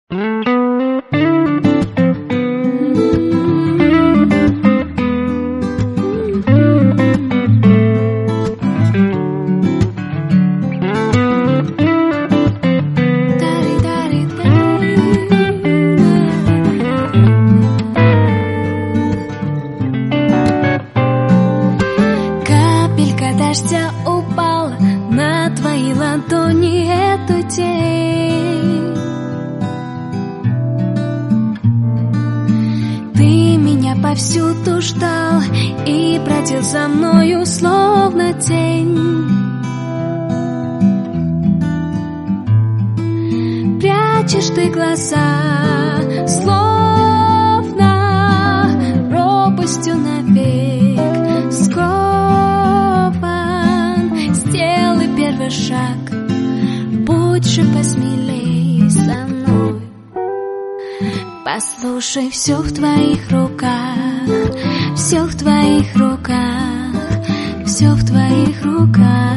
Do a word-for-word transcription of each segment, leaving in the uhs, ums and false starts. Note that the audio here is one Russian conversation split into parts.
Капелька дождя упала на твои ладони, эту тень. Ты меня повсюду ждал и бродил за мною, словно тень. Прячешь ты глаза, словно пропастью навек скован. Сделай первый шаг, будь же посмелей со мной. Послушай, все в твоих руках, все в твоих руках, все в твоих руках.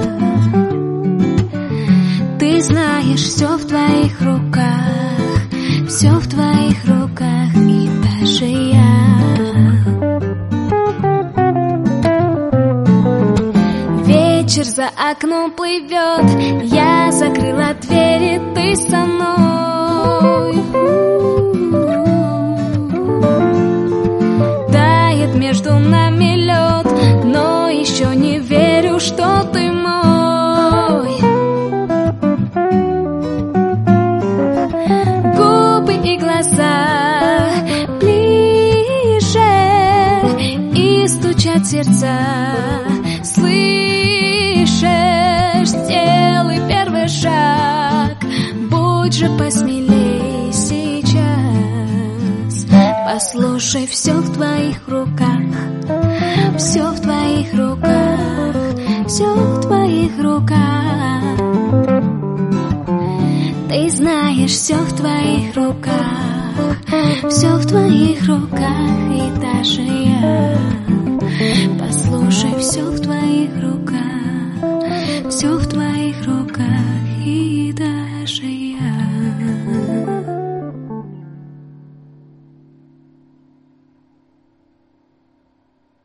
Ты знаешь, все в твоих руках, все в твоих руках, и даже я. Вечер за окном плывет, я закрыла двери, ты со мной. Тает между нами лед, но еще не верю, что ты мой. Губы и глаза ближе, и стучат сердца. Слышишь, сделай первый шаг, будь же посмелей сейчас. Послушай, все в твоих руках, все в твоих руках, все в твоих руках. Ты знаешь, все в твоих руках, все в твоих руках, и даже я. Послушай, все в твоих руках.